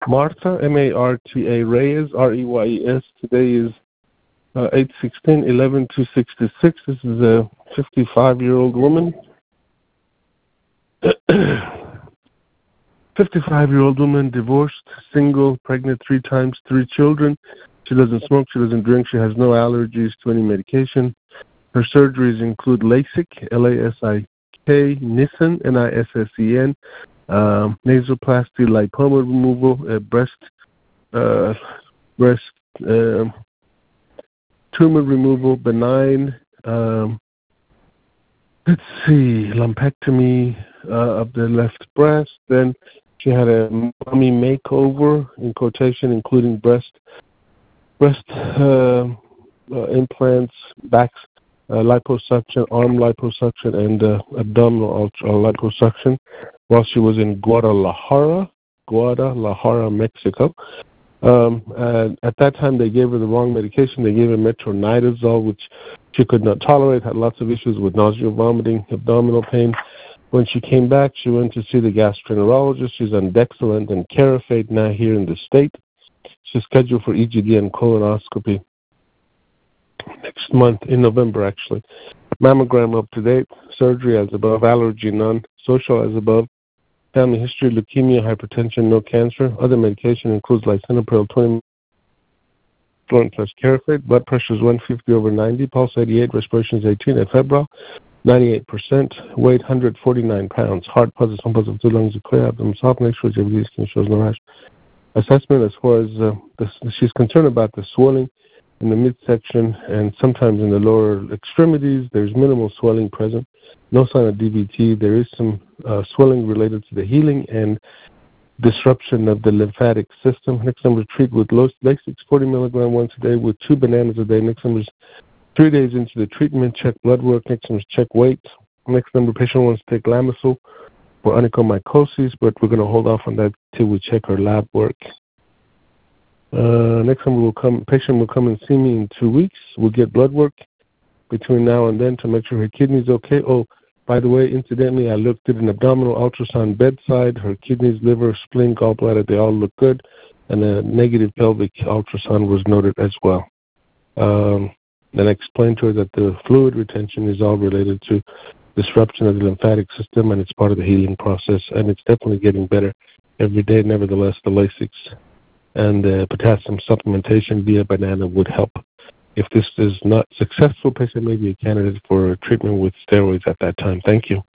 Marta, M-A-R-T-A, Reyes, R-E-Y-E-S. Today is 8/16/11/266. This is a 55-year-old woman. 55-year-old woman, divorced, single, pregnant 3 times, 3 children. She doesn't smoke, she doesn't drink, she has no allergies to any medication. Her surgeries include LASIK, L-A-S-I-K, Nissen, N-I-S-S-E-N, nasoplasty, lipoma removal, breast tumor removal, benign, lumpectomy of the left breast. Then she had a mommy makeover, in quotation, including breast implants, back liposuction, arm liposuction, and abdominal liposuction while she was in Guadalajara, Mexico. At that time, they gave her the wrong medication. They gave her metronidazole, which she could not tolerate, had lots of issues with nausea, vomiting, abdominal pain. When she came back, she went to see the gastroenterologist. She's on Dexilant and Carafate now here in the state. She's scheduled for EGD and colonoscopy next month, in November, actually. Mammogram up to date. Surgery as above. Allergy none. Social as above. Family history, leukemia, hypertension, no cancer. Other medication includes lisinopril 20 plus Carafate. Blood pressure is 150/90. Pulse 88. Respiration is 18. Febrile 98%. Weight 149 pounds. Heart positive, some positive, 2 lungs are clear. Abdomen soft. Next shows everything. Skin shows no rash. Assessment as far as she's concerned about the swelling in the midsection and sometimes in the lower extremities. There's minimal swelling present. No sign of DVT. There is some swelling related to the healing and disruption of the lymphatic system. Next number, treat with Lasix, 40 milligram once a day with 2 bananas a day. Next number is 3 days into the treatment, check blood work. Next number is check weight. Next number, patient wants to take Lamisil for onychomycosis, but we're going to hold off on that till we check her lab work. Next number patient will come and see me in 2 weeks. We'll get blood work between now and then to make sure her kidney's okay. Oh, by the way, incidentally, I looked at an abdominal ultrasound bedside. Her kidneys, liver, spleen, gallbladder, they all look good. And a negative pelvic ultrasound was noted as well. Then I explained to her that the fluid retention is all related to disruption of the lymphatic system, and it's part of the healing process, and it's definitely getting better every day. Nevertheless, the Lasix and the potassium supplementation via banana would help. If this is not successful, patient may be a candidate for treatment with steroids at that time. Thank you.